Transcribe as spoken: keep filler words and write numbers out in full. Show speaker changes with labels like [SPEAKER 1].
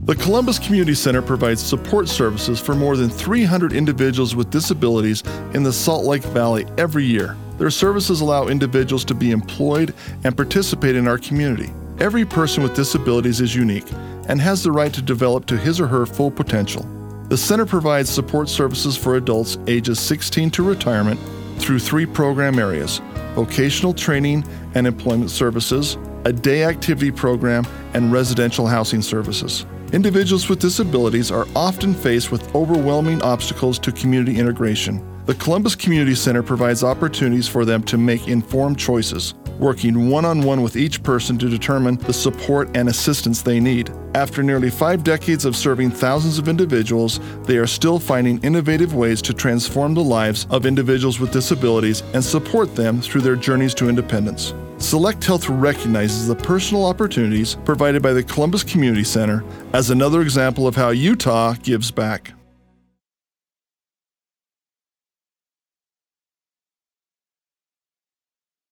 [SPEAKER 1] The Columbus Community Center provides support services for more than three hundred individuals with disabilities in the Salt Lake Valley every year. Their services allow individuals to be employed and participate in our community. Every person with disabilities is unique and has the right to develop to his or her full potential. The center provides support services for adults ages sixteen to retirement through three program areas: vocational training and employment services, a day activity program, and residential housing services. Individuals with disabilities are often faced with overwhelming obstacles to community integration. The Columbus Community Center provides opportunities for them to make informed choices, working one-on-one with each person to determine the support and assistance they need. After nearly five decades of serving thousands of individuals, they are still finding innovative ways to transform the lives of individuals with disabilities and support them through their journeys to independence. Select Health recognizes the personal opportunities provided by the Columbus Community Center as another example of how Utah gives back.